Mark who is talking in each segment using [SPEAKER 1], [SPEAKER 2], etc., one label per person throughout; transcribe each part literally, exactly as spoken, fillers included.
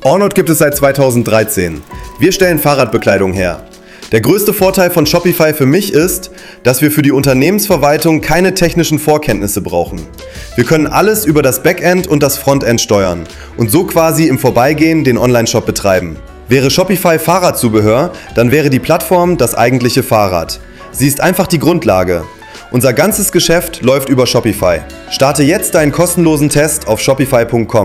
[SPEAKER 1] Ornod gibt es seit zweitausenddreizehn. Wir stellen Fahrradbekleidung her. Der größte Vorteil von Shopify für mich ist, dass wir für die Unternehmensverwaltung keine technischen Vorkenntnisse brauchen. Wir können alles über das Backend und das Frontend steuern und so quasi im Vorbeigehen den Onlineshop betreiben. Wäre Shopify Fahrradzubehör, dann wäre die Plattform das eigentliche Fahrrad. Sie ist einfach die Grundlage. Unser ganzes Geschäft läuft über Shopify. Starte jetzt deinen kostenlosen Test auf shopify punkt com.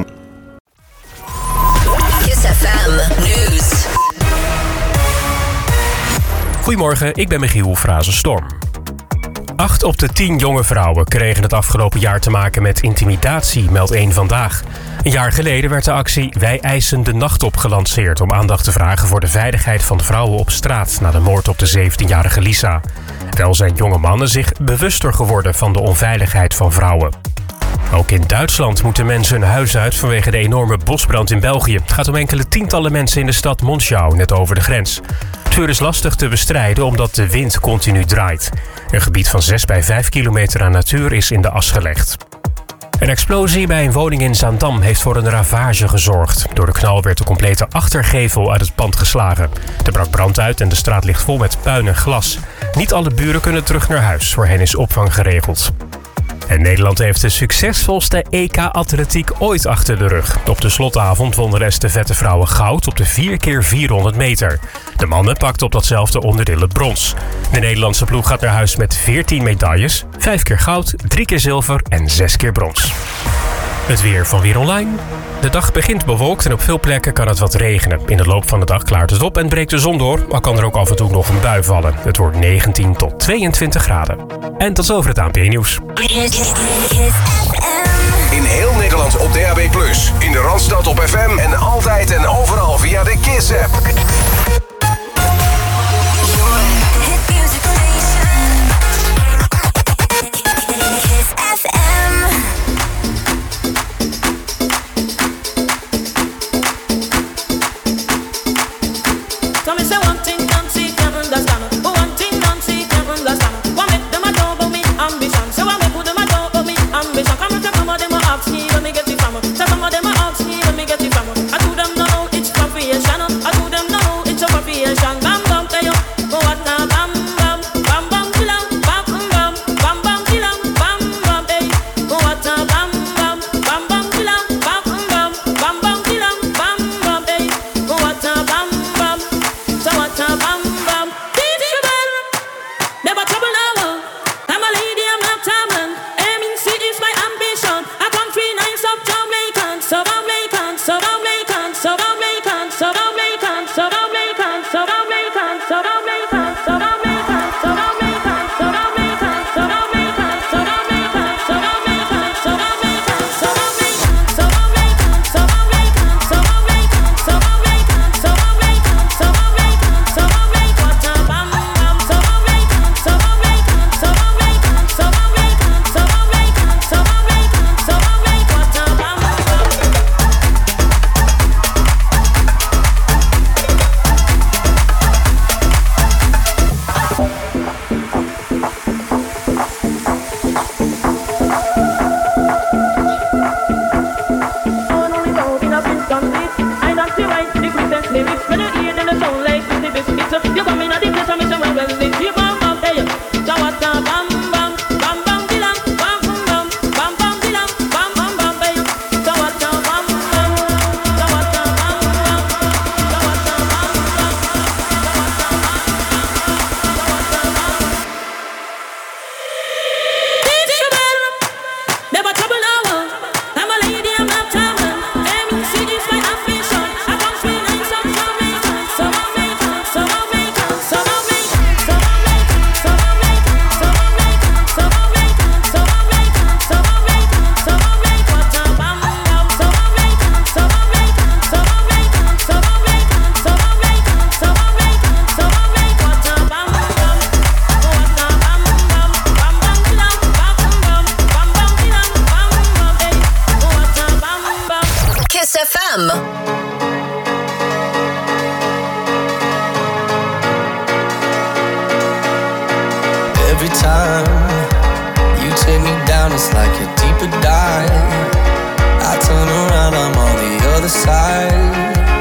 [SPEAKER 2] Goedemorgen, ik ben Michiel Frazenstorm. Acht op de tien jonge vrouwen kregen het afgelopen jaar te maken met intimidatie, meldt één Vandaag. Een jaar geleden werd de actie Wij eisen de nacht op gelanceerd om aandacht te vragen voor de veiligheid van vrouwen op straat na de moord op de zeventienjarige Lisa. Wel zijn jonge mannen zich bewuster geworden van de onveiligheid van vrouwen. Ook in Duitsland moeten mensen hun huis uit vanwege de enorme bosbrand in België. Het gaat om enkele tientallen mensen in de stad Monschau, net over de grens. Het vuur is lastig te bestrijden omdat de wind continu draait. Een gebied van zes bij vijf kilometer aan natuur is in de as gelegd. Een explosie bij een woning in Zaandam heeft voor een ravage gezorgd. Door de knal werd de complete achtergevel uit het pand geslagen. Er brak brand uit en de straat ligt vol met puin en glas. Niet alle buren kunnen terug naar huis, voor hen is opvang geregeld. En Nederland heeft de succesvolste E K-atletiek ooit achter de rug. Op de slotavond wonnen de estafette vrouwen goud op de vier keer vierhonderd meter. De mannen pakten op datzelfde onderdeel het brons. De Nederlandse ploeg gaat naar huis met veertien medailles, vijf keer goud, drie keer zilver en zes keer brons. Het weer van Weer Online. De dag begint bewolkt en op veel plekken kan het wat regenen. In de loop van de dag klaart het op en breekt de zon door, al kan er ook af en toe nog een bui vallen. Het wordt negentien tot tweeëntwintig graden. En tot zover het A N P Nieuws.
[SPEAKER 3] In heel Nederland op D A B plus, in de Randstad op F M en altijd en overal via de Kiss-app.
[SPEAKER 4] Every time you take me down, it's like a deeper dive. I turn around, I'm on the other side.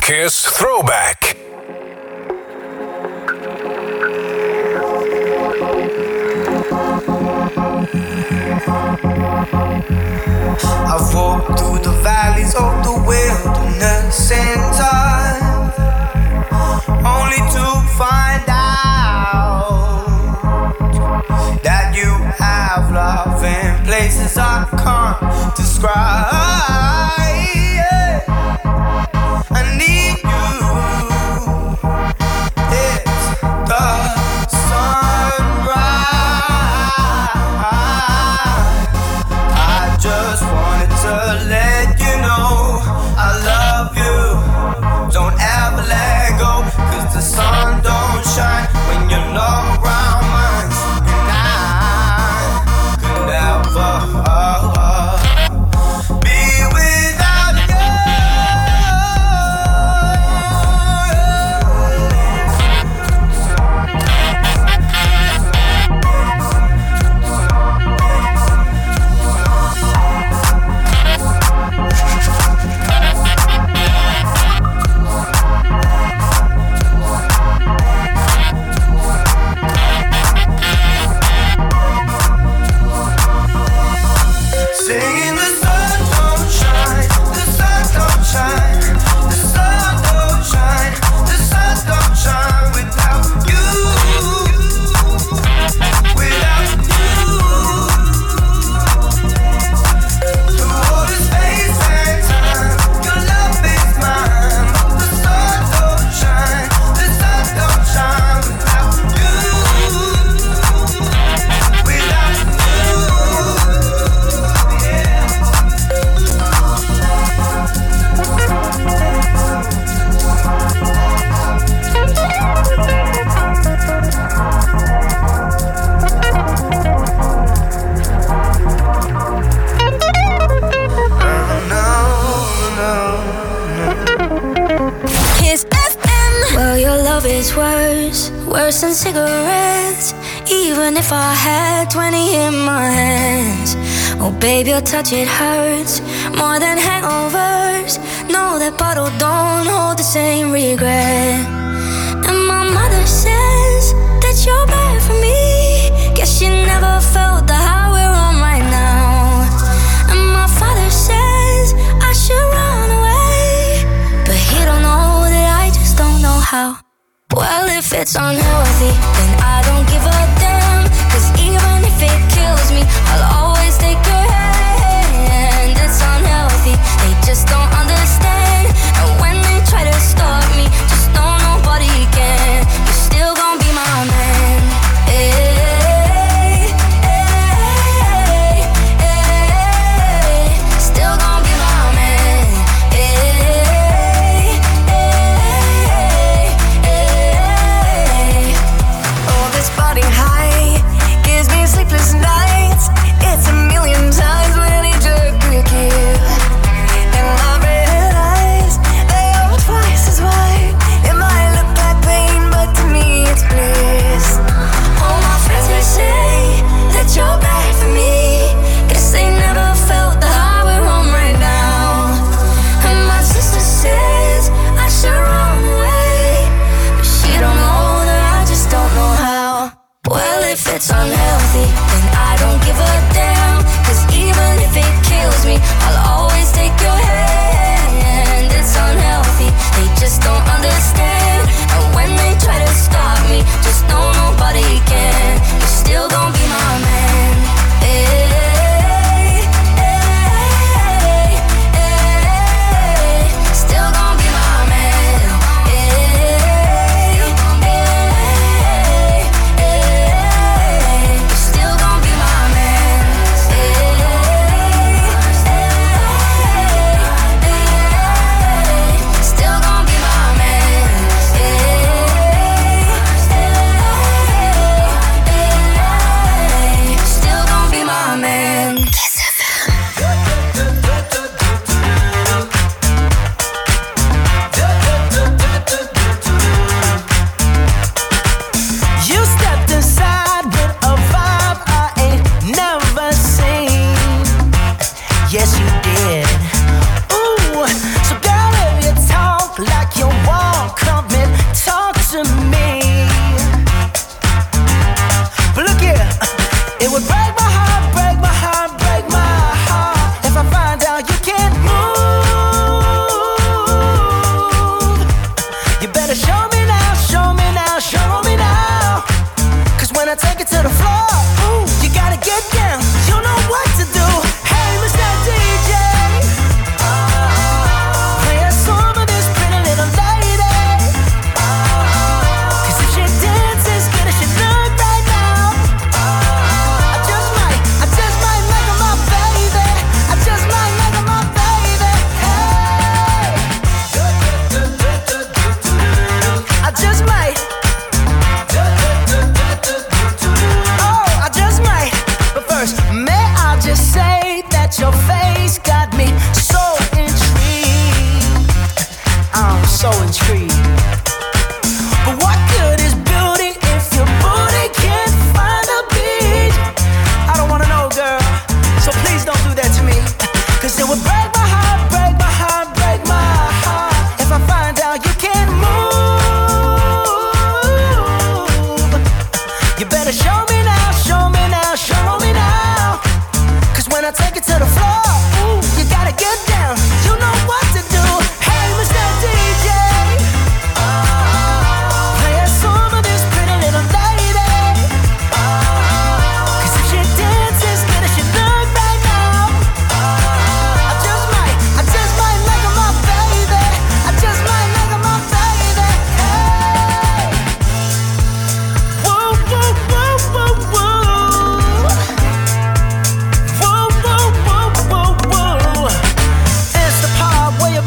[SPEAKER 3] Kiss Throwback.
[SPEAKER 5] I've walked through the valleys of the wilderness in time, only to find out that you have love in places I can't describe. I need you. It's the sunrise. I just wanted to let you know I love you. Don't ever let go, 'cause the sun don't shine when you're not around mine. And I could never uh, uh, be without you. Singing the sun don't shine, the sun don't shine, the sun don't shine, the sun don't shine without you, without you. Through all the space and time, your love is mine. The sun don't shine, the sun don't shine without you, without you.
[SPEAKER 6] Kiss F M. Well, your love is worse, worse than cigarettes. Even if I had twenty in my hands. Oh, babe, your touch, it hurts more than hangovers. No, that bottle don't hold the same regret. And my mother says that you're bad for me. Guess she never felt the high we're on right now. And my father says I should run away, but he don't know that I just don't know how. Well, if it's unhealthy, then I don't give a damn. 'Cause even if it kills me, I'll always take your hand. It's unhealthy, they just don't understand. And when they try to stop me, just know nobody can. You're still gonna be my man. Hey, hey, hey, still gonna be my man. Hey, hey, hey.
[SPEAKER 5] Oh, this body high gives me sleepless nights. It's a million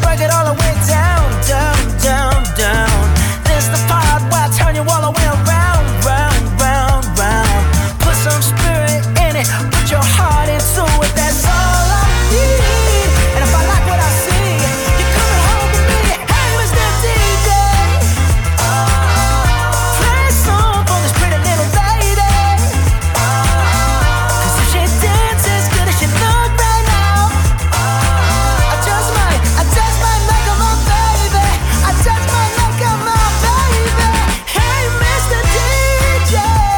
[SPEAKER 5] break it all the way down, down, down, down. This the part where I turn you all the way around, round, round, round. Put some spirit in it, put your heart into it. That's all I need. And if I like what I see, you're coming home with me. Hey, Mister D J, play a song for this pretty little lady. Cause if she dances good as she look right now, I just might, I just might make her my baby. I just might make her my baby. Hey, Mister D J,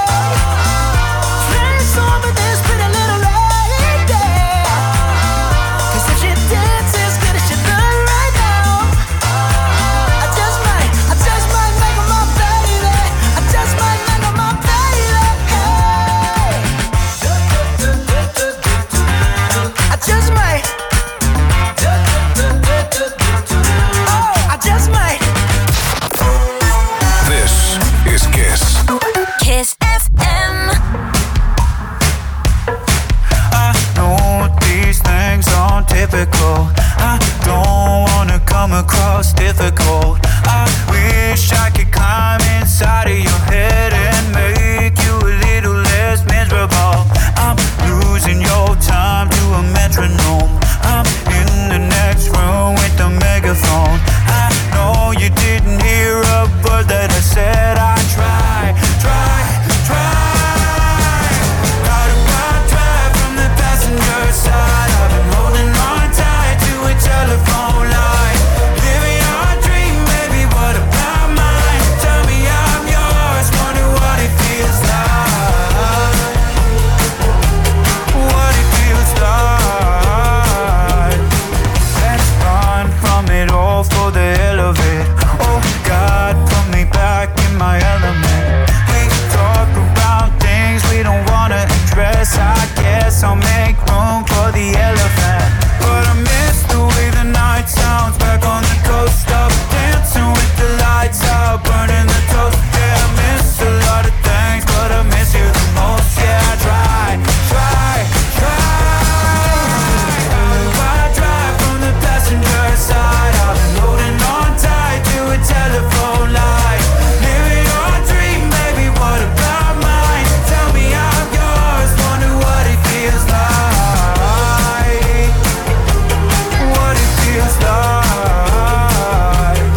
[SPEAKER 5] play a song for this pretty little lady. Cause if she dances good as she look right now, I just might, I just might make her my baby. I just might make her my baby. Hey, I just might. Oh, I just might.
[SPEAKER 3] This is Kiss.
[SPEAKER 6] Kiss F M.
[SPEAKER 7] I know these things aren't typical. I don't wanna come across difficult. I wish I could climb inside of your head and make you a little less miserable. I'm losing your time to a metronome. I'm in the next room with the megaphone. I know you didn't hear a word that I said. I try, try, try. How do I drive from the passenger side? I've been holding on tight to a telephone line. Living our dream, baby, what about mine? Tell me I'm yours, wonder what it feels like. What it feels like. Let's run from it all for the hell of it. Oh God, put me back in my element. We talk about things we don't wanna address. I guess I'll make room for the elephant. But I miss the way the night sounds back on the coast. Up dancing with the lights out, burning the toast. Yeah, I miss a lot of things, but I miss you the most. Yeah, I try, try, try. How do I drive from the passenger side? I've been holding on tight to a telephone line. Living your dream, baby, what about mine? Tell me I'm yours, wonder what it feels like. What it feels like.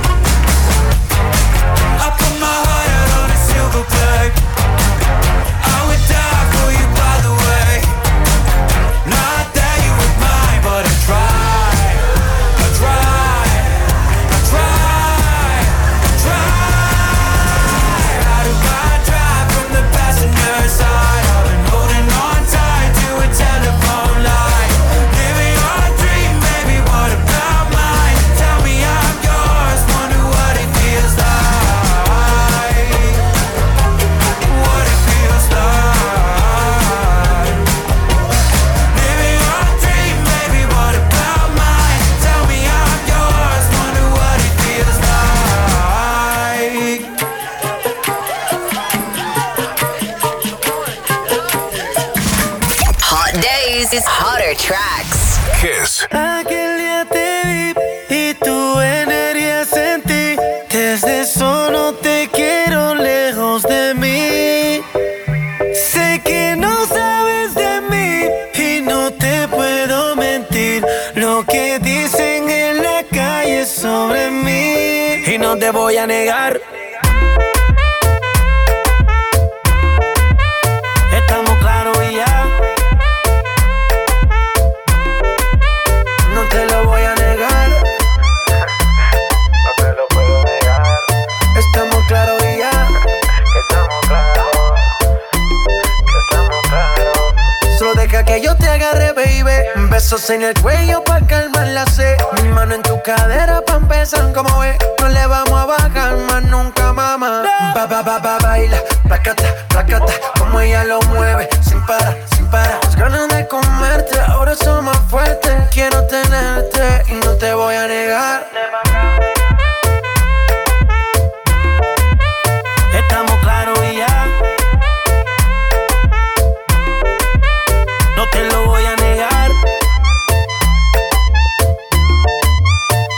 [SPEAKER 7] I put my heart out on a silver plate. I would die for you, by the way. Not that you were mine, but I tried, I tried, I tried, I tried. How do I drive from the passenger side? I've been holding on tight to a telephone line. Living our dream, baby, what about mine? Tell me I'm yours, wonder what it feels like. What it feels like. Living our dream, baby, what about mine? Tell me I'm yours, wonder what it feels like.
[SPEAKER 8] Hot days is hotter tracks.
[SPEAKER 3] Kiss.
[SPEAKER 5] Aquel día te vi y tu energía sentí. Desde eso no te quiero lejos de mí. Sé que no sabes de mí y no te puedo mentir. Lo que dicen en la calle sobre mí y no te voy a negar. Estamos claros y ya. No te lo voy a negar. No te lo puedo negar. Estamos claros y ya. Estamos claros. Estamos claros. Solo deja que yo te agarre, baby. Besos en el cuello pa' calmar la sed. Mi mano en tu cadera pa' empezar, como ves. No le vamos a bajar más nunca, mamá. Ba, ba, ba, ba, baila. Placata, placata. Como ella lo mueve. Sin parar, sin parar. Las ganas de comerte ahora son más fuertes. Quiero tenerte y no te voy a negar. Estamos claros y ya. No te lo voy a negar.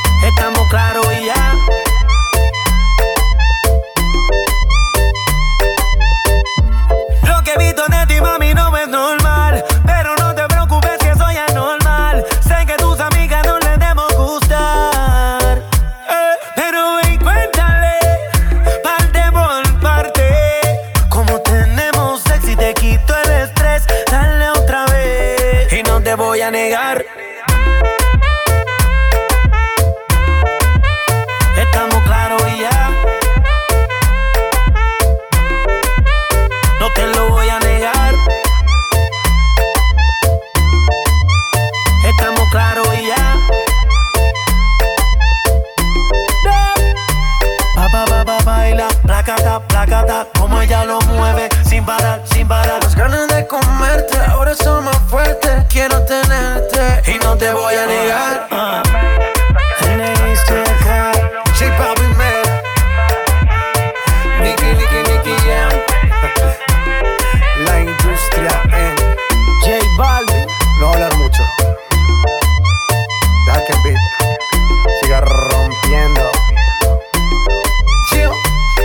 [SPEAKER 9] encanta como ella lo mueve, sin parar, sin parar. Las ganas de comerte ahora son más fuertes. Quiero tenerte y no te voy a negar. uh. J Balvin, man. Nicky, Nicky, Nicky, yeah. La industria en J Balvin. No hablar mucho. Deja que el beat siga rompiendo. Chill.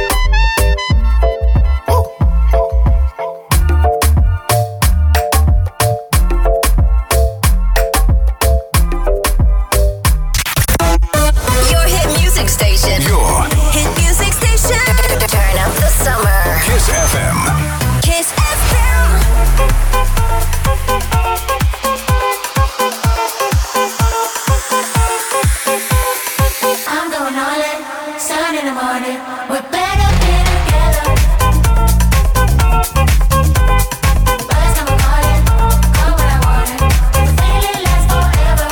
[SPEAKER 9] Uh.
[SPEAKER 8] Your hit music station.
[SPEAKER 3] Your
[SPEAKER 8] hit music station. Turn up the summer.
[SPEAKER 3] Kiss F M.
[SPEAKER 8] Kiss F M.
[SPEAKER 6] I'm going all in, sun in the morning. We're better being together. First time I'm calling, call when I want it. The feeling lasts forever.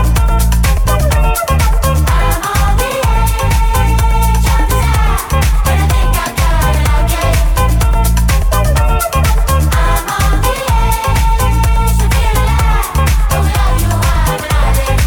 [SPEAKER 6] I'm on the edge of desire, and I think I got it again. I'm on the edge to feel alive. Don't love you, I'm an addict.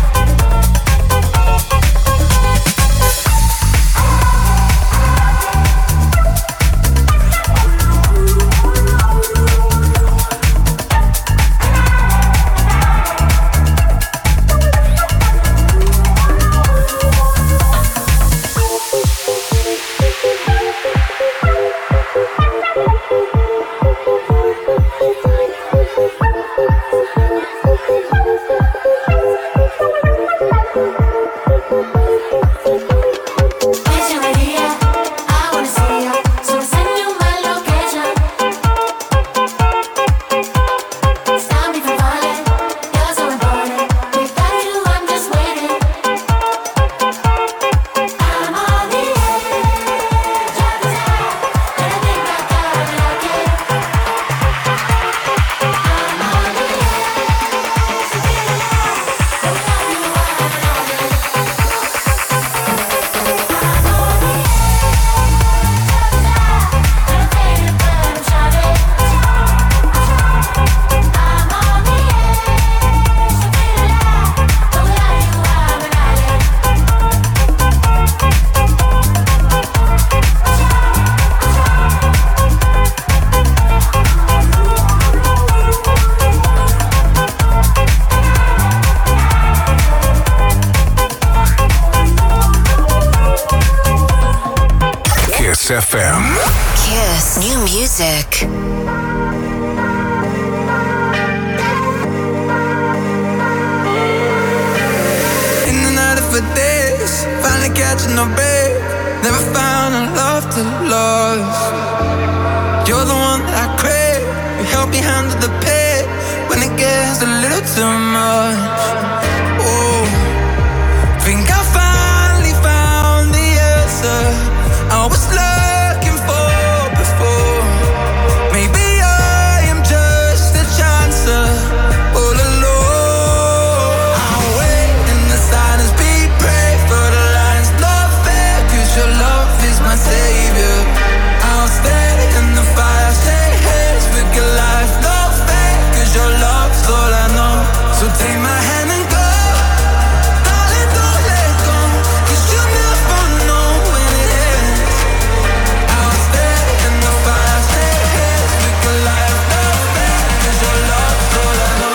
[SPEAKER 6] Mission Maria, I wanna see ya. So send you my location. Stop me from falling. You're so important. Without you, I'm just waiting. I'm on the edge of desire, and I think I got it again. I'm on the edge to feel alive. Don't love you, I'm an addict.
[SPEAKER 3] Kiss F M.
[SPEAKER 8] Kiss new music.
[SPEAKER 10] In and out of a days, finally catching a break. Never found a love to lose. You're the one that I crave. You help me handle the pain when it gets a little too much. Oh, think I finally found the answer I was looking for before. Maybe I am just a chancer all alone. I'll wait in the silence, be brave for the lines, not fair, 'cause your love is my savior. I'll stay in the fire, stay hands with your life, not fair, 'cause your love's all I know. So take my hand and go, darling, don't let go, 'cause you never know when it ends. I'll stay in the fire, stay hands with your life, not fair, 'cause your love's all I know.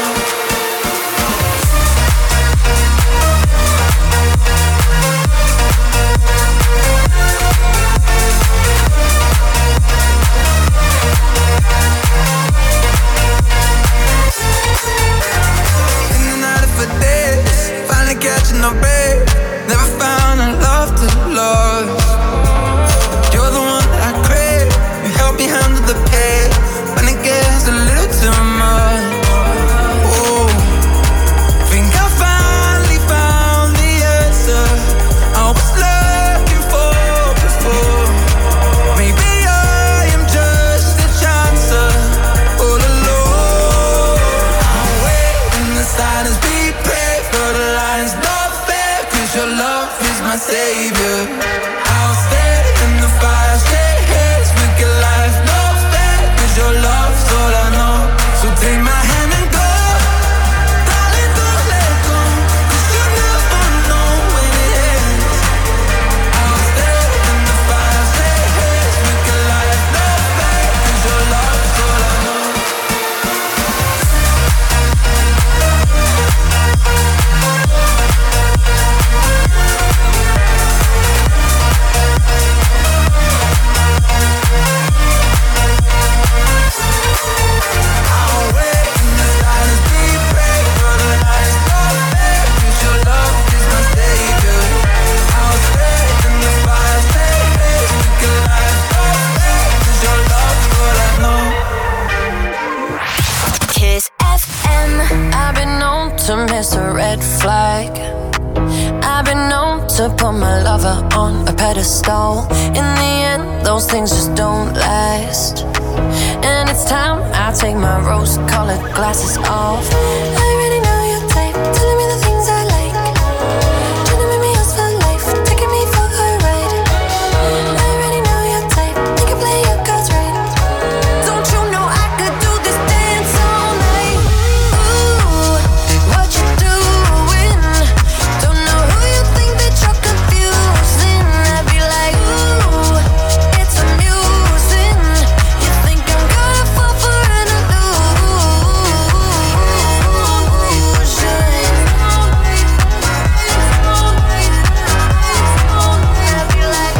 [SPEAKER 10] In and out of a days, finally catching a break. Never found a love to love. You're the one that I crave. You help me handle the pain when it gets a little too much. Oh, think I finally found the answer I was looking for before. Maybe I am just a chancer all alone. I'll wait in the silence, be brave for the lines, not fair, 'cause your love is my savior. I'll stay in the fire, stay hands with your
[SPEAKER 11] to put my lover on a pedestal. In the end, those things just don't last. And it's time I take my rose-colored glasses off. I already know your type, telling me the things I like. Trying to make me yours for life, taking me for a ride. I already know your type, you can play your cards right. Don't you know I could do this dance all night? Ooh, what you doing? Don't know who you think that you're confusing. I'd be like, ooh, it's amusing. You think I'm gonna fall for an illusion? I'd be like,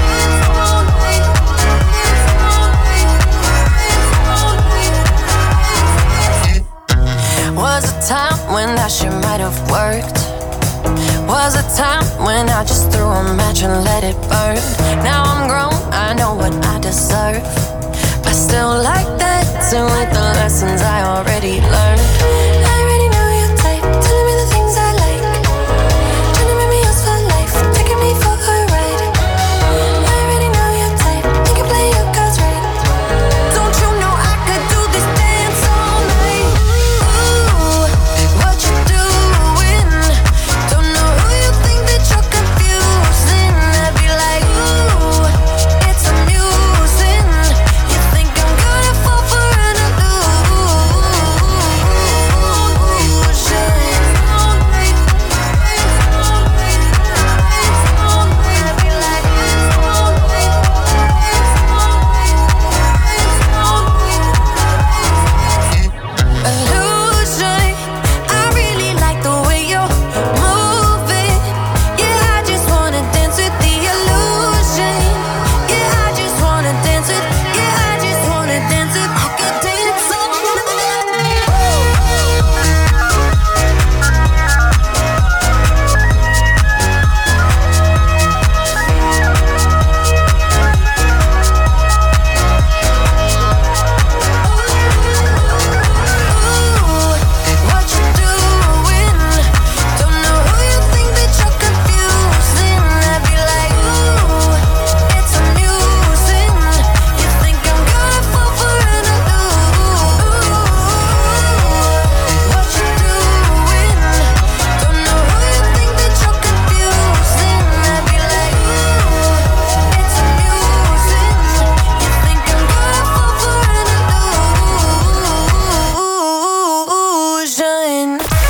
[SPEAKER 11] was a time when that shit might have worked. Was a time when I just threw a match and let it burn. Now I'm grown, I know what I deserve. I still like that, to with the lessons I already learned. I already know your type, telling me the things I like. Trying to make me yours for life, taking me for a ride. I already know your type, you can play your cards right. Don't you know I could do this dance all night? Ooh, what you doing? Don't know who you think that you're confusing. I'd be like, ooh, it's amusing. You think I'm gonna fall for an illusion. I really like the way you're moving. Yeah, I just wanna dance with the illusion. Yeah, I just wanna dance with. Yeah, I just wanna dance with. I could dance all what you doing? Don't know who you think that you're confusing. I'd be like, ooh, it's amusing. You think I'm gonna fall for an illusion? What you doing? Don't know who you think that you're confusing. I'd be like, ooh, it's amusing. You think I'm gonna fall for an illusion?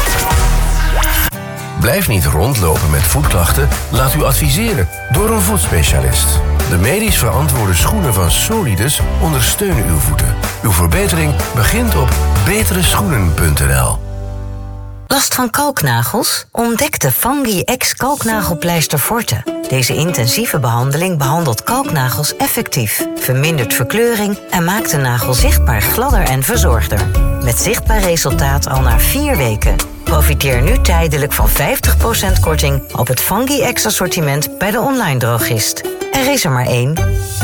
[SPEAKER 3] Blijf niet rondlopen met voetklachten. Laat u adviseren door een voetspecialist. De medisch verantwoorde schoenen van Solidus ondersteunen uw voeten. Uw verbetering begint op betere schoenen punt n l.
[SPEAKER 12] Last van kalknagels? Ontdek de Fungi X kalknagelpleister Forte. Deze intensieve behandeling behandelt kalknagels effectief, vermindert verkleuring en maakt de nagel zichtbaar gladder en verzorgder. Met zichtbaar resultaat al na vier weken. Profiteer nu tijdelijk van vijftig procent korting op het Fungi X assortiment bij de online drogist. Er is er maar één.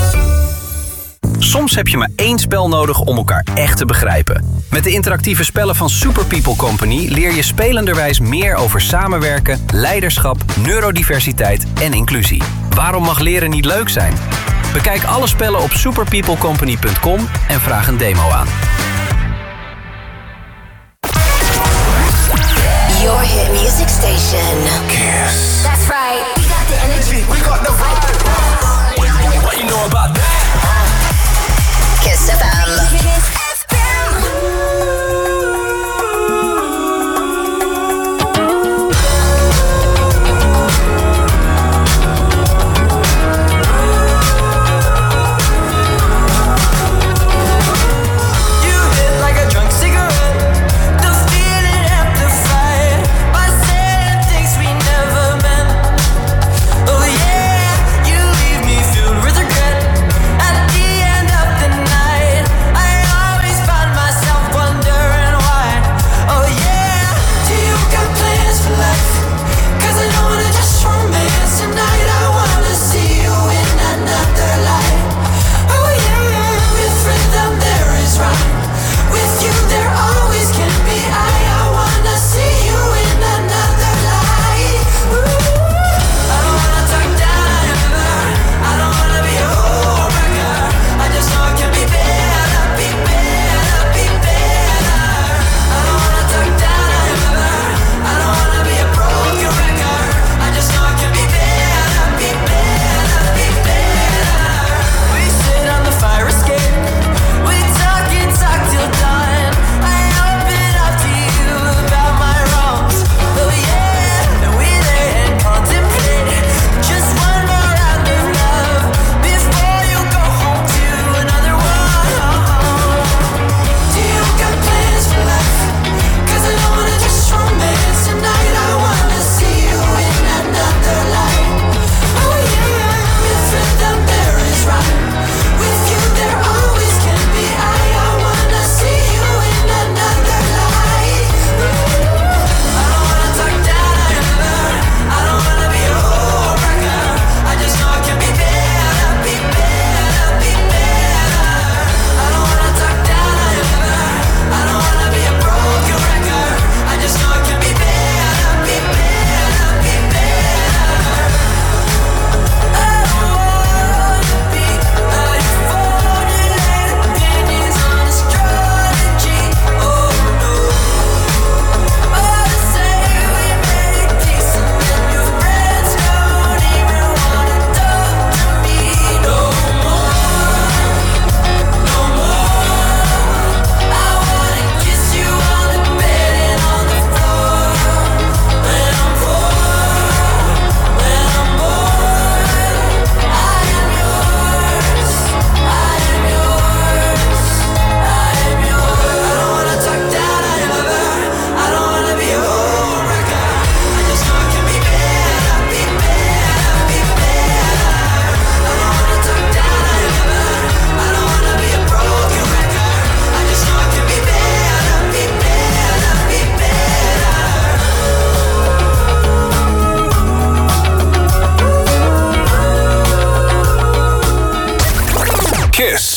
[SPEAKER 13] Soms heb je maar één spel nodig om elkaar echt te begrijpen. Met de interactieve spellen van Super People Company leer je spelenderwijs meer over samenwerken, leiderschap, neurodiversiteit en inclusie. Waarom mag leren niet leuk zijn? Bekijk alle spellen op superpeoplecompany punt com en vraag een demo aan.
[SPEAKER 8] Your hit music station.
[SPEAKER 3] Kiss.
[SPEAKER 8] That's right. We got the energy.
[SPEAKER 3] We got the vibe. What you know about that?
[SPEAKER 8] Kiss F M. Kiss F M.
[SPEAKER 9] You hit like a drunk cigarette. The feeling amplified by saying things we never meant.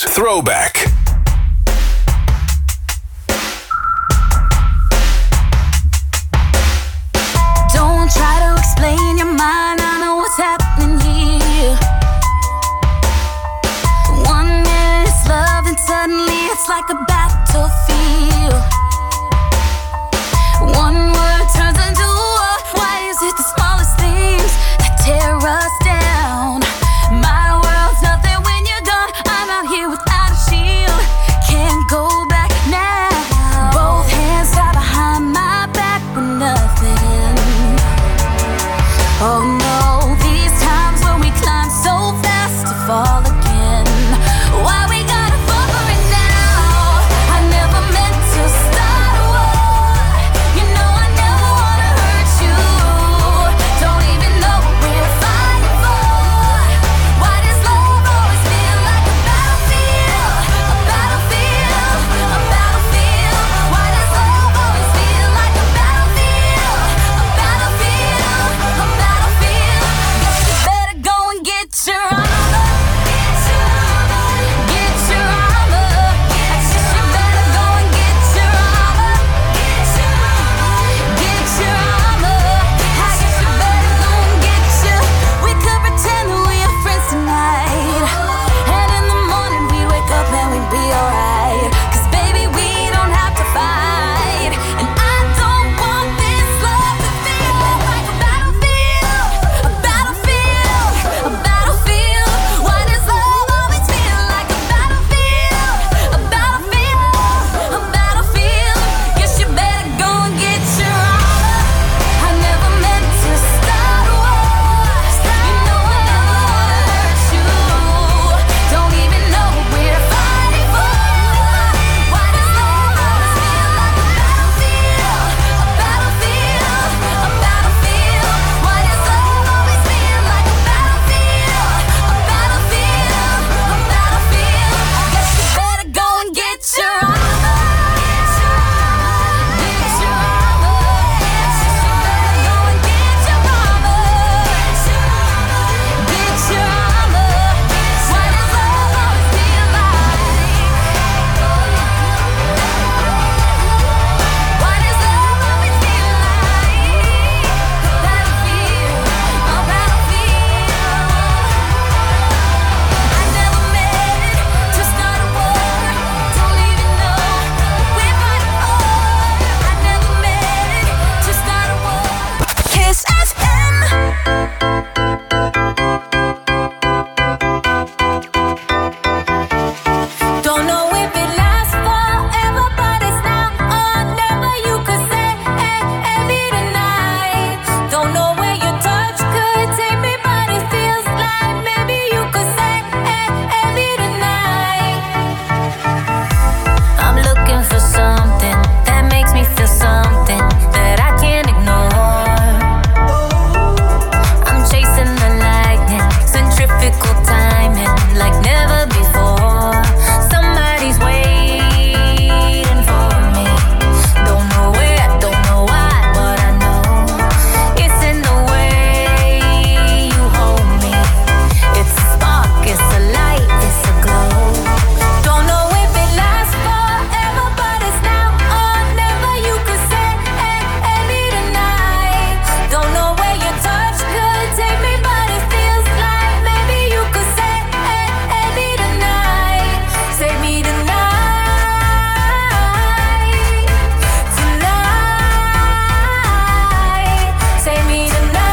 [SPEAKER 3] Dance Throwback.
[SPEAKER 6] Don't try to explain your mind, I know what's happening here. One minute it's love and suddenly it's like a battlefield. One word turns into war. Why is it the smallest things that tear us down? My world's nothing when you're gone. I'm out here without a shield, can't go back now. Both hands tied behind my back with nothing. Oh no, these times when we climb so fast to fall again. Why we gotta fall for it now? I never meant to start a war. You know I never wanna hurt you. Don't even know what we're fighting for. Why does love always feel like a battlefield? A battlefield, a battlefield. Why does love always feel like a battlefield? A battlefield, a battlefield. Guess you better go and get your armor. Get your armor. Get your armor. I guess you better go and get your armor. Get your armor. Get your armor. I guess you better go and get your. We could pretend that we are friends tonight, and in the morning we wake up and we be alright. 'Cause baby we don't have to fight, and I don't want this love to feel like a battlefield, a battlefield, a battlefield. Why does love always feel like a battlefield, a battlefield, a battlefield? Guess you better go and get your armor. I never meant to start a war. You know I never wanna hurt you. Don't even know what we're fighting for. Why does love always feel like a battlefield, a battlefield, a battlefield? Why does love always feel like a battlefield, a battlefield, a battlefield? Guess you better go and get your armor. Get your armor. Get your armor. Guess you better go and get your armor. Get your armor. Get your armor. Why does love always feel like? Why does love always feel like a battlefield, a battlefield? I never meant to start a war. Don't even know what we're fighting for. I never meant to start a war. Kiss F M. Don't know if it lasts forever, but it's now or never. You could say every tonight. Don't know where your touch could take me, but it feels like maybe you could say every tonight. I'm looking for something that makes me feel something that I can't ignore. I'm chasing the lightning, centrifugal timing like never before. Somebody's waiting for me. Don't know where, don't know why, but I know it's in the way you hold me. It's a spark, it's a light, it's a glow. Don't know if it lasts forever, but it's now or never. You could say every tonight. Don't know where your touch could take me, but it feels like maybe you could say every tonight. Save me tonight, tonight. Save me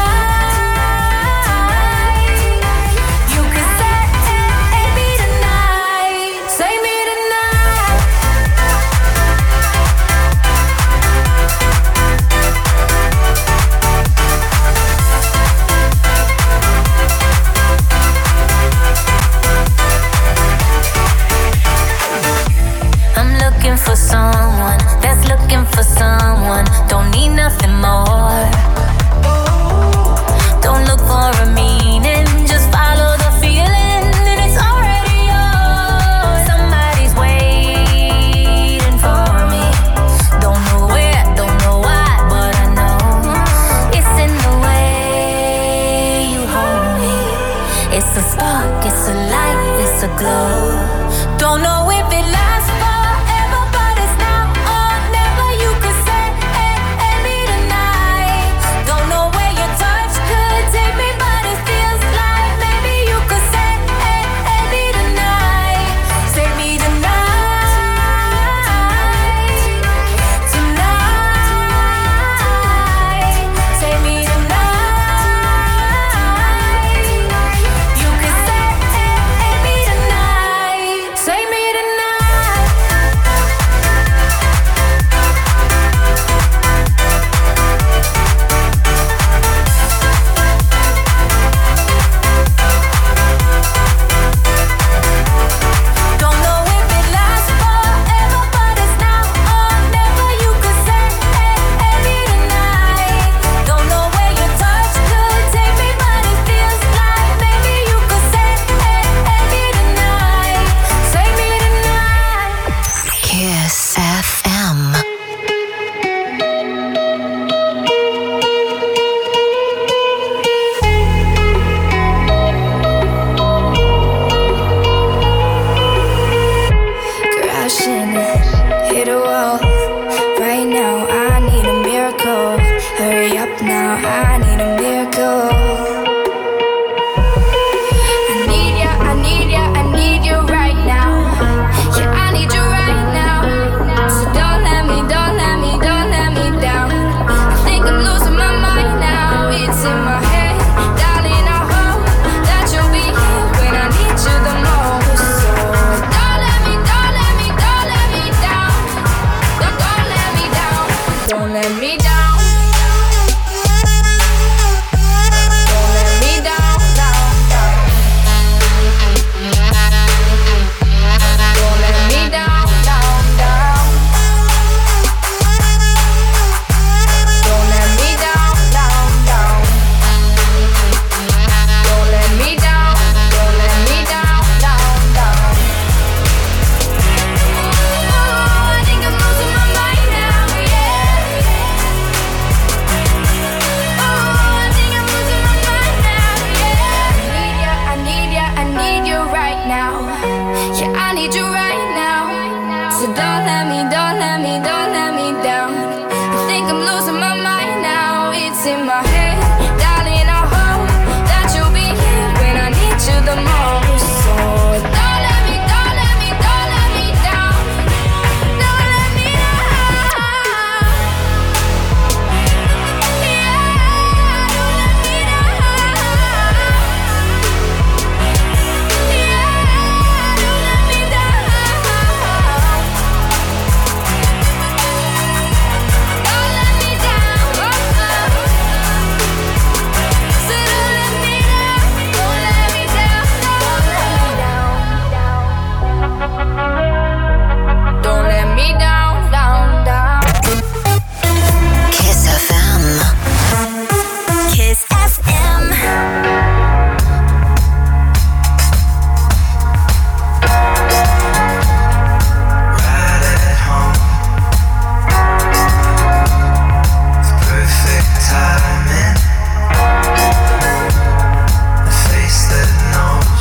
[SPEAKER 6] tonight. You could say every tonight. Save me tonight. I'm looking for someone that's looking for someone. Don't need nothing more. Don't look for a meaning, just follow the feeling, and it's already yours. Somebody's waiting for me. Don't know where, don't know why, but I know it's in the way you hold me. It's a spark, it's a light, it's a glow. Don't know if it lasts forever, but it's now or never. You could say me tonight. Don't know where your touch could take me, but it feels like maybe you could say me tonight. Say me tonight. Tonight. Say me tonight. You could say me tonight. Say me tonight. Don't know if it lasts forever, but it's now or never. You could say me tonight. Don't know where your touch could take me, but it feels like maybe you could say me tonight. Say me tonight.
[SPEAKER 12] Kiss F M.
[SPEAKER 6] Crashing, hit a wall. Right now, I need a miracle. Hurry up now, I need a miracle. I need ya, I need ya, I need you right now. Yeah, I need you right now. So don't let me, don't let me, don't let me down. I think I'm losing my mind now. It's in my head, darling. I hope that you'll be here when I need you the most. So don't let me, don't let me, don't let me down. Don't, don't let me down. Don't let me down. Don't let me down, down, down. Don't let me down, down, down. Don't let me down, down, down. Don't let me down, don't let me down, down, down. Oh, I think I'm losing my mind now, yeah. Oh, I think I'm losing my mind now, yeah. I need ya, I need ya, I need you right now. Yeah, I need you right now. So don't let me, don't let me, don't let me down. I think I'm losing my mind now. It's in my head, darling. I hope that you'll be here when I need you the most. So don't let me, don't let me, don't let me down. Don't let me down. Yeah, don't let me down. Yeah, don't let me down. Don't let me down. So don't let me down. Don't let me down. Don't let me down, down, down.
[SPEAKER 12] Kiss F M.
[SPEAKER 6] Kiss F M.
[SPEAKER 5] Right at home. It's perfect timing. A face that knows.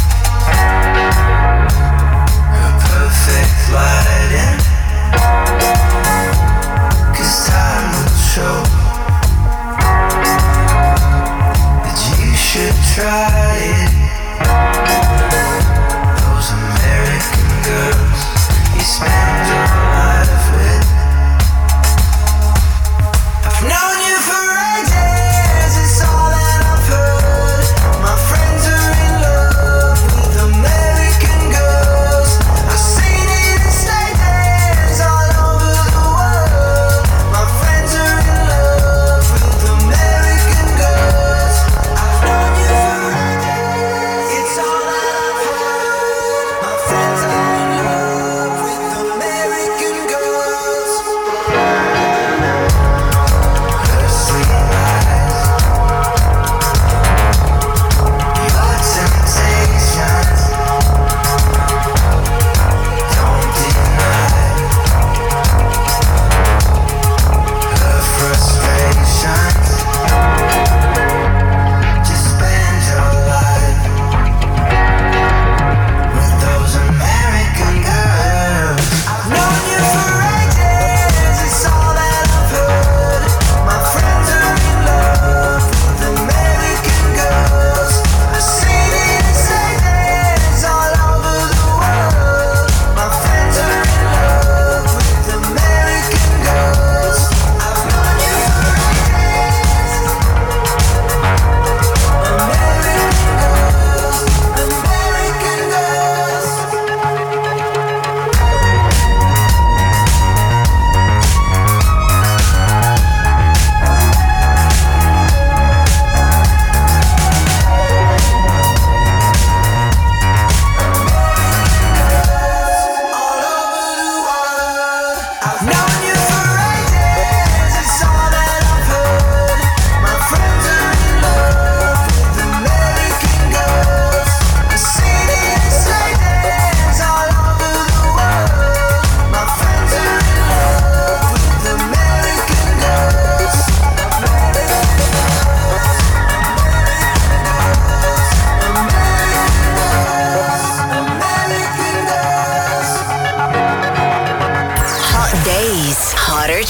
[SPEAKER 5] Her perfect lighting. 'Cause time will show that you should try it. Those American girls you spend your life with. I've known you for ages, it's all that I've heard. My friends are in love with American girls. I've seen it in stadiums all over the world. My friends are in love with American girls. I've known you for ages.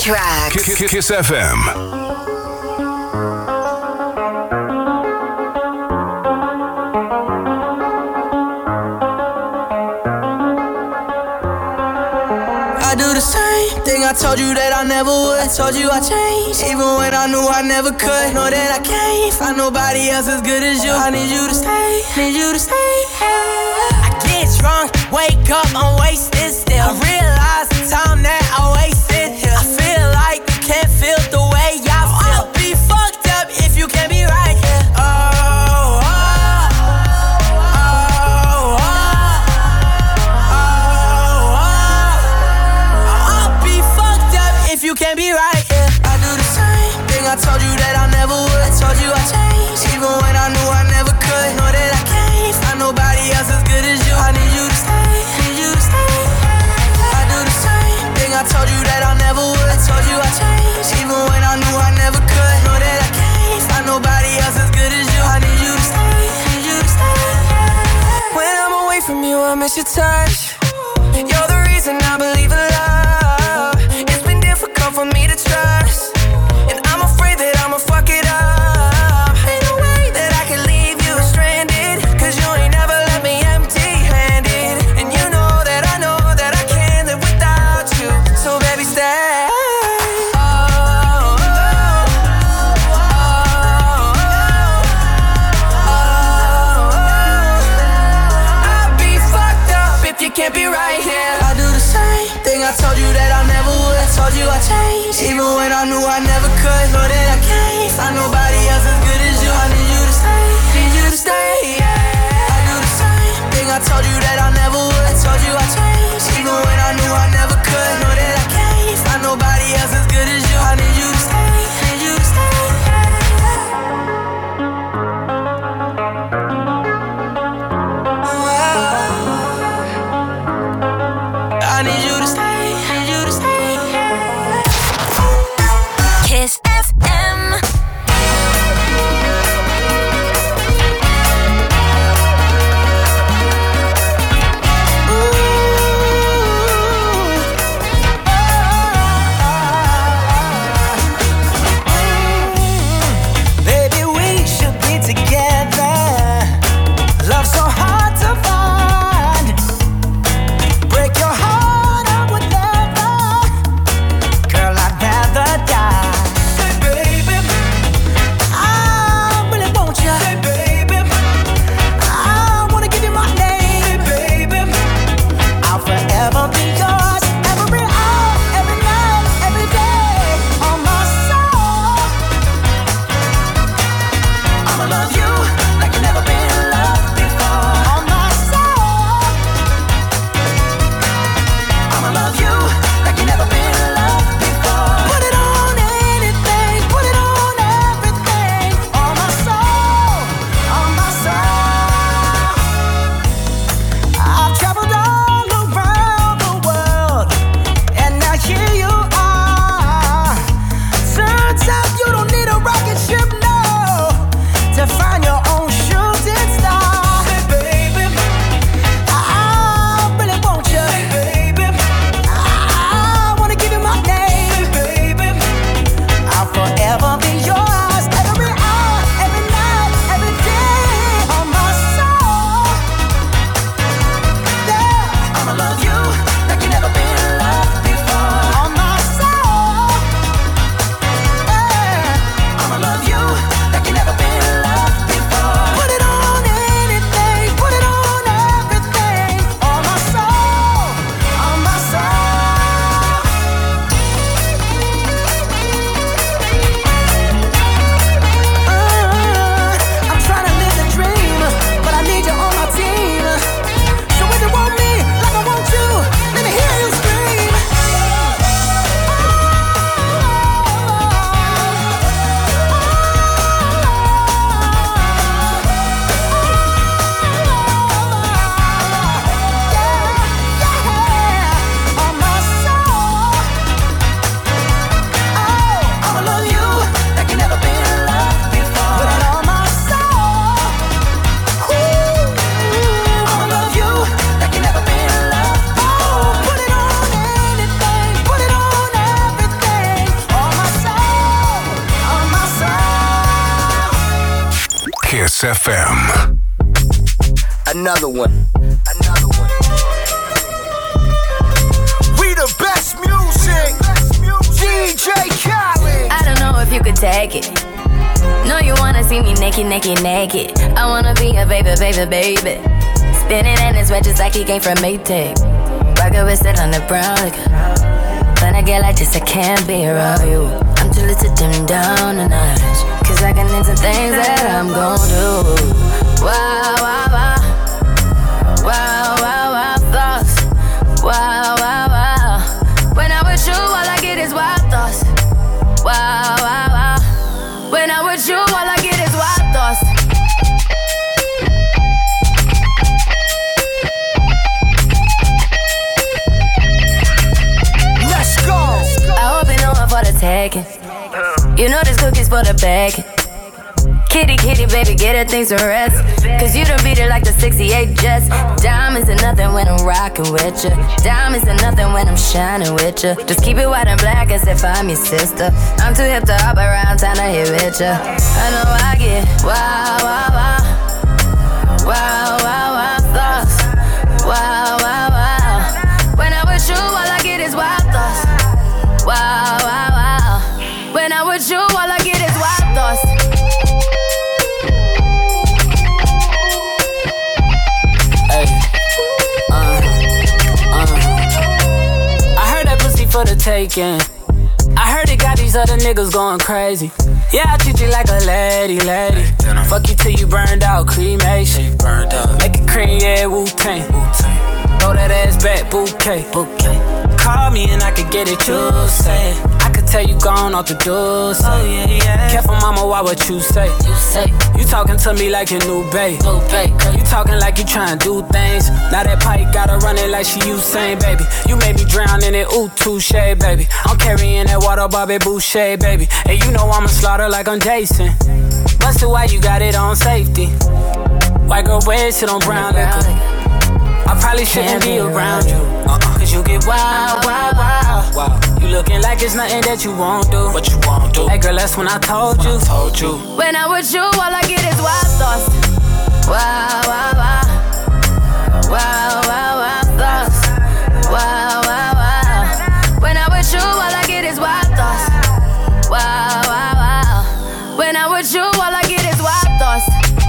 [SPEAKER 8] tracks.
[SPEAKER 3] Kiss F M.
[SPEAKER 10] I do the same thing I told you that I never would. I told you I changed, even when I knew I never could. Know that I can't find nobody else as good as you. I need you to stay, need you to stay. I get drunk, wake up, I'm wasted still. I realize the time that I wasted here. I feel like you can't feel the way I feel. I'll be fucked up if you can't be right here. Oh, oh, oh, oh, oh, oh. I'll be fucked up if you can't be right here. I do the same thing I told you that I never would. I told you I changed, even when I knew I never could. Know that I can't find nobody else as good as you. I need you to stay, need you to stay. I do the same thing I told you that I never would. I told you I changed, even when I knew I never could. Know that I can't find nobody else as good as you. I need you to stay, need you to stay. When I'm away from you, I miss your touch. You're the reason I believe in love. It's been difficult for me to trust, and I'm afraid that I'ma fuck it up. Ain't no way that I can leave you stranded, cause you ain't never let me empty-handed. And you know that I know that I can't live without you. So baby, stay. Oh, oh, oh, oh, oh. I'll be fucked up if you can't be right here. I do the same thing I told you that I never would. I told you I changed, even when I knew I never could. Know that I can't find nobody else as good as you. I need you to stay, need you to stay. Yeah. I do the same thing I told you that I never would. I told you I changed, even when I knew I never could. Know that I can't find nobody else as good as you. I need you to stay, need you to stay. I need you to stay, need you to stay.
[SPEAKER 6] Kiss F M.
[SPEAKER 3] Kiss F M.
[SPEAKER 14] Another one. Another one. We the best music. D J Khaled.
[SPEAKER 11] I don't know if you could take it. No, you wanna see me naked, naked, naked. I wanna be a baby, baby, baby. Spinning in his red just like he came from Maytag. Rocket with it on the brown liquor. When I get like this, I can't be around you. I'm too little to dim down a notch. Cause I can into things that I'm gon' do. Wow, wow, wow. Wow, wow, wow, thoughts. Wow, wow, wow. When I'm with you, all I get is wild thoughts. Wow, wow, wow. When I'm with you, all I get is wild thoughts.
[SPEAKER 14] Let's go.
[SPEAKER 11] I hope you know I'm for the taking. You know this cookie's for the bag. Kitty, kitty, baby, get her things to rest. Cause you done beat it like the sixty-eight Jets. Diamonds are nothing when I'm rockin' with ya. Diamonds are nothing when I'm shining with ya. Just keep it white and black as if I'm your sister. I'm too hip to hop around town to hit with ya. I know I get wow, wow, wow. Wow, wow, wow, thoughts. Wow, wow, wow. When I'm with you, all I get is wild thoughts. Wow, wow, wow. When I'm with you, all I get is wild thoughts.
[SPEAKER 15] For the taking. I heard it got these other niggas going crazy. Yeah, I treat you like a lady, lady. Fuck you till you burned out, cremation. Make it cream, yeah, Wu-Tang. Throw that ass back, bouquet. Call me and I could get it, you say. I could tell you gone off the door, say. Oh, yeah, yeah. Careful, mama, why what you say? You say you talking to me like your new babe. New babe. You talking like you trying to do things. Now that pipe gotta run it like she Usain, baby. You made me drown in it, ooh, touche, baby. I'm carrying that water, Bobby Boucher, baby. And you know I'ma slaughter like I'm Jason. Busted, why you got it on safety? White girl wear shit on brown liquor. I probably shouldn't be around you, uh-uh. Cause you get wild, wild, wild, wild. You looking like it's nothing that you won't do. What you won't do? Hey girl, that's when I told you, I told you.
[SPEAKER 11] When I'm with you, all I get is wild thoughts. Wow, wow, wow. Wow, wow, wow, thoughts. Wow, wow, wow. When I'm with you, all I get is wild thoughts. Wow, wow, wow. When I'm with you, all I get is wild thoughts.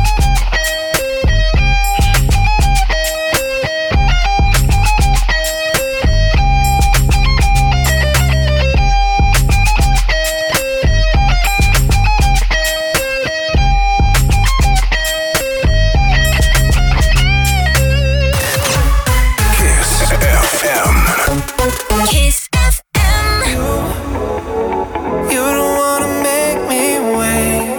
[SPEAKER 6] Kiss F M.
[SPEAKER 10] You, you don't wanna make me wait.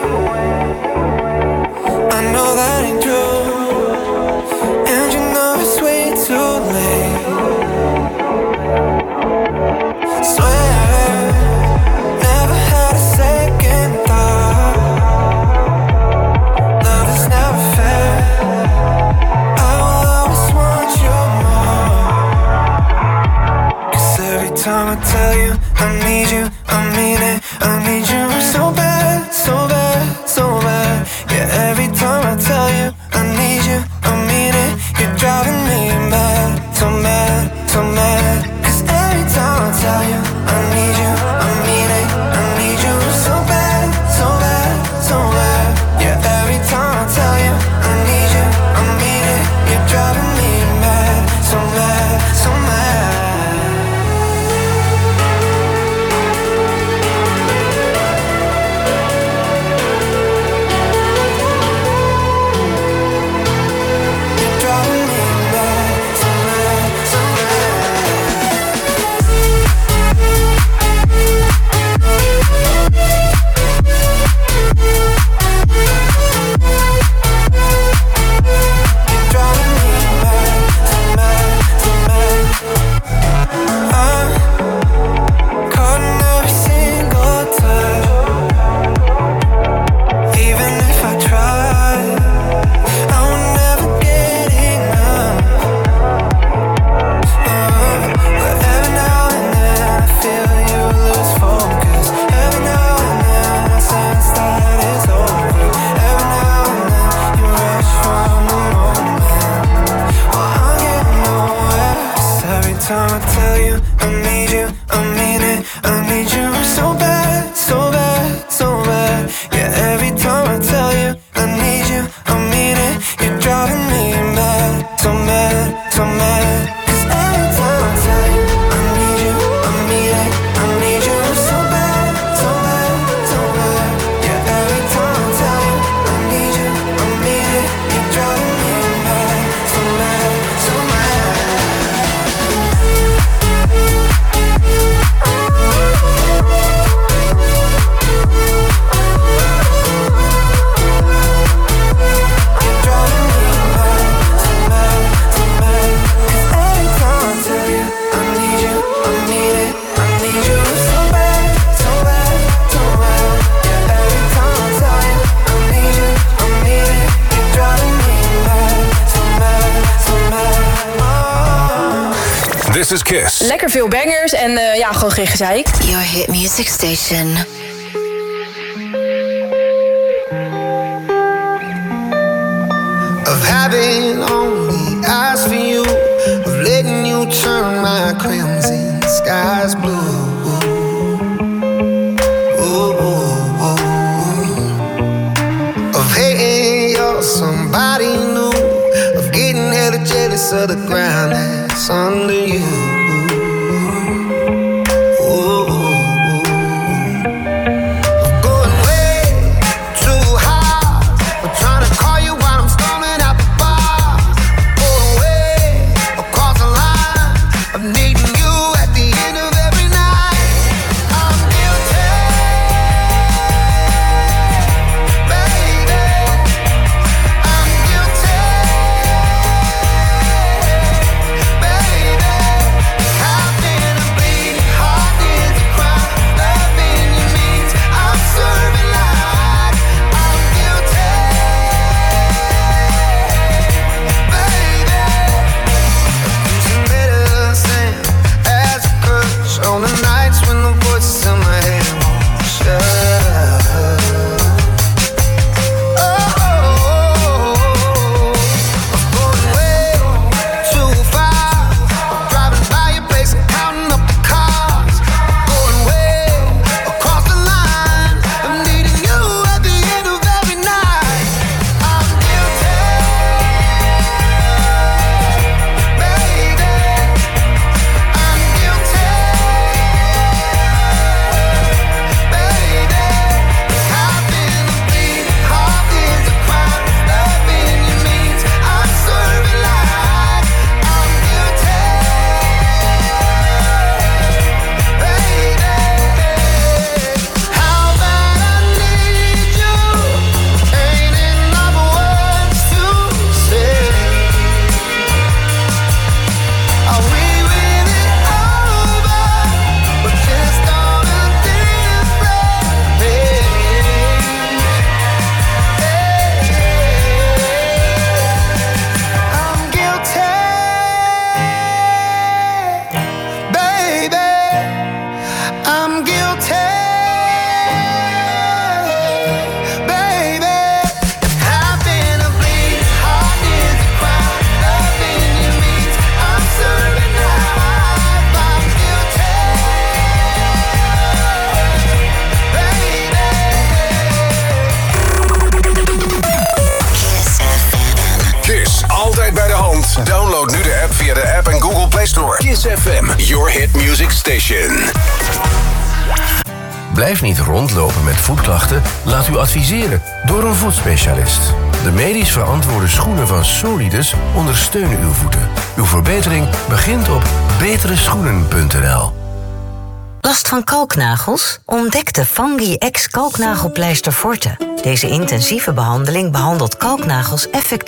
[SPEAKER 10] I know that ain't true, and you know it's way too late. Swear, never had a second thought. Love is never fair. I will always want you more. Cause every time I tell you I need you, I mean it. I need you so bad, so bad, so bad. Yeah, every time I tell you I need you, I mean it. You're driving me mad, so mad, so mad. Cause every time I tell you I need you, I mean it. I need you so bad, so bad, so bad. Yeah, every time I tell you I need you, I mean it. You're driving me mad, so mad, so mad.
[SPEAKER 3] is Kiss.
[SPEAKER 16] Lekker veel bangers en uh, ja, gewoon geen gezeik.
[SPEAKER 8] Your hit music station.
[SPEAKER 9] Of having only eyes for you, of letting you turn my crimson skies blue. Ooh, ooh, ooh. Of hating you're somebody new, of getting hella jealous of the ground that's under you.
[SPEAKER 3] Download nu de app via de App en Google Play Store. Kiss F M, your hit music station. Blijf niet rondlopen met voetklachten. Laat u adviseren door een voetspecialist. De medisch verantwoorde schoenen van Solidus ondersteunen uw voeten. Uw verbetering begint op betere schoenen punt n l.
[SPEAKER 12] Last van kalknagels? Ontdek de Fungi X kalknagelpleister Forte. Deze intensieve behandeling behandelt kalknagels effectief